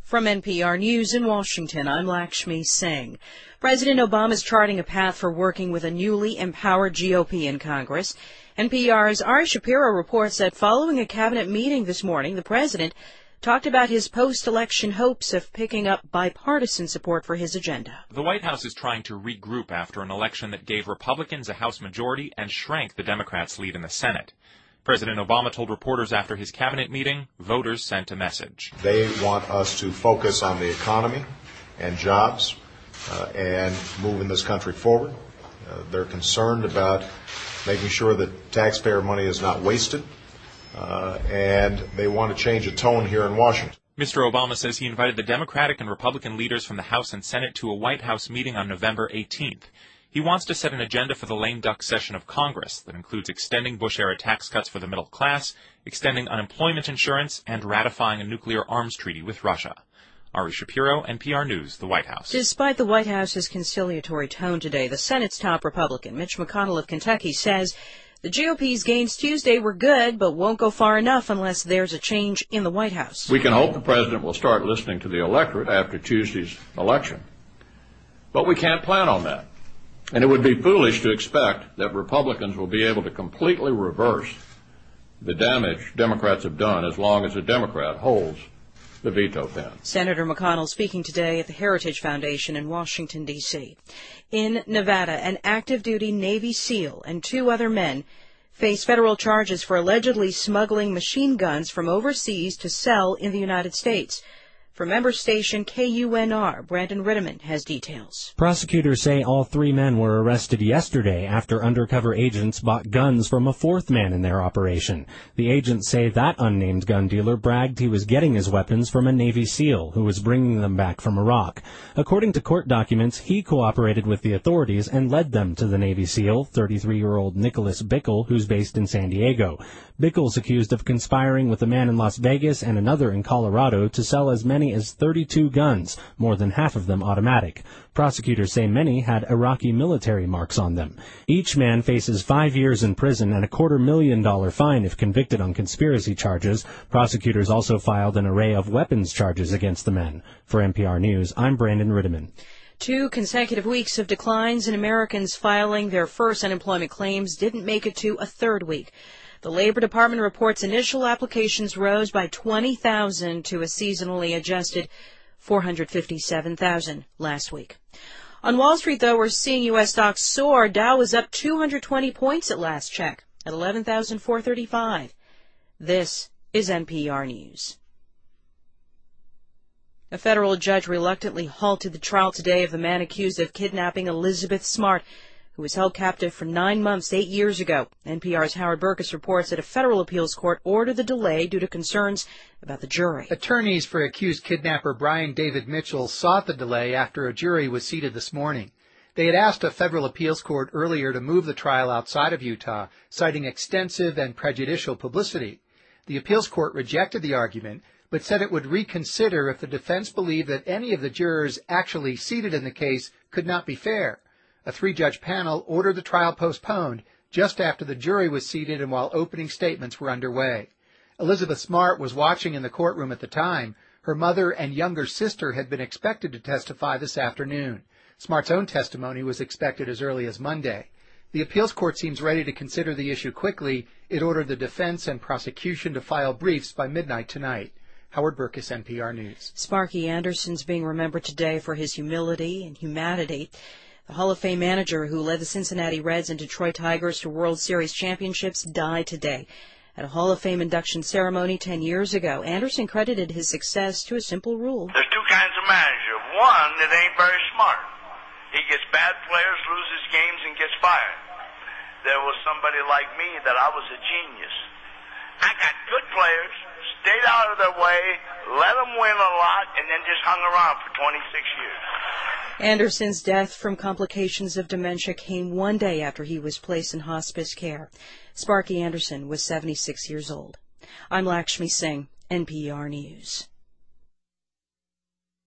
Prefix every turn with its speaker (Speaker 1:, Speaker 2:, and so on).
Speaker 1: From NPR News in Washington, I'm Lakshmi Singh. President Obama is charting a path for working with a newly empowered GOP in Congress. NPR's Ari Shapiro reports that following a cabinet meeting this morning, the president talked about his post-election hopes of picking up bipartisan support for his agenda.
Speaker 2: The White House is trying to regroup after an election that gave Republicans a House majority and shrank the Democrats' lead in the Senate. President Obama told reporters after his cabinet meeting, voters sent a message.
Speaker 3: They want us to focus on the economy and jobs and moving this country forward. They're concerned about making sure that taxpayer money is not wasted, and they want to change the tone here in Washington.
Speaker 2: Mr. Obama says he invited the Democratic and Republican leaders from the House and Senate to a White House meeting on November 18th. He wants to set an agenda for the lame duck session of Congress that includes extending Bush-era tax cuts for the middle class, extending unemployment insurance, and ratifying a nuclear arms treaty with Russia. Ari Shapiro, NPR News, the White House.
Speaker 1: Despite the White House's conciliatory tone today, the Senate's top Republican, Mitch McConnell of Kentucky, says the GOP's gains Tuesday were good, but won't go far enough unless there's a change in the White House.
Speaker 4: We can hope the president will start listening to the electorate after Tuesday's election, but we can't plan on that. And it would be foolish to expect that Republicans will be able to completely reverse the damage Democrats have done as long as a Democrat holds the veto pen.
Speaker 1: Senator McConnell speaking today at the Heritage Foundation in Washington, D.C. In Nevada, an active-duty Navy SEAL and two other men face federal charges for allegedly smuggling machine guns from overseas to sell in the United States. From member station KUNR, Brandon Rittiman has details.
Speaker 5: Prosecutors say all three men were arrested yesterday after undercover agents bought guns from a fourth man in their operation. The agents say that unnamed gun dealer bragged he was getting his weapons from a Navy SEAL who was bringing them back from Iraq. According to court documents, he cooperated with the authorities and led them to the Navy SEAL, 33-year-old Nicholas Bickle, who's based in San Diego. Bickle's accused of conspiring with a man in Las Vegas and another in Colorado to sell as many as 32 guns, more than half of them automatic. Prosecutors say many had Iraqi military marks on them. Each man faces 5 years in prison and a $250,000 fine if convicted on conspiracy charges. Prosecutors also filed an array of weapons charges against the men. For NPR News, I'm Brandon Rittiman.
Speaker 1: 2 consecutive weeks of declines in Americans filing their first unemployment claims didn't make it to a third week. The Labor Department reports initial applications rose by 20,000 to a seasonally adjusted 457,000 last week. On Wall Street, though, we're seeing U.S. stocks soar. Dow was up 220 points at last check at 11,435. This is NPR News. A federal judge reluctantly halted the trial today of the man accused of kidnapping Elizabeth Smart, who was held captive for 9 months 8 years ago. NPR's Howard Burkus reports that a federal appeals court ordered the delay due to concerns about the jury.
Speaker 6: Attorneys for accused kidnapper Brian David Mitchell sought the delay after a jury was seated this morning. They had asked a federal appeals court earlier to move the trial outside of Utah, citing extensive and prejudicial publicity. The appeals court rejected the argument, but said it would reconsider if the defense believed that any of the jurors actually seated in the case could not be fair. A 3-judge panel ordered the trial postponed just after the jury was seated and while opening statements were underway. Elizabeth Smart was watching in the courtroom at the time. Her mother and younger sister had been expected to testify this afternoon. Smart's own testimony was expected as early as Monday. The appeals court seems ready to consider the issue quickly. It ordered the defense and prosecution to file briefs by midnight tonight. Howard Burkus, NPR News.
Speaker 1: Sparky Anderson's being remembered today for his humility and humanity. The Hall of Fame manager who led the Cincinnati Reds and Detroit Tigers to World Series championships died today. At a Hall of Fame induction ceremony 10 years ago, Anderson credited his success to a simple rule.
Speaker 7: There's 2 kinds of manager. One that ain't very smart. He gets bad players, loses games, and gets fired. There was somebody like me that I was a genius. I got good players, stayed out of their way, let them win a lot, and then just hung around for 26 years.
Speaker 1: Anderson's death from complications of dementia came one day after he was placed in hospice care. Sparky Anderson was 76 years old. I'm Lakshmi Singh, NPR News.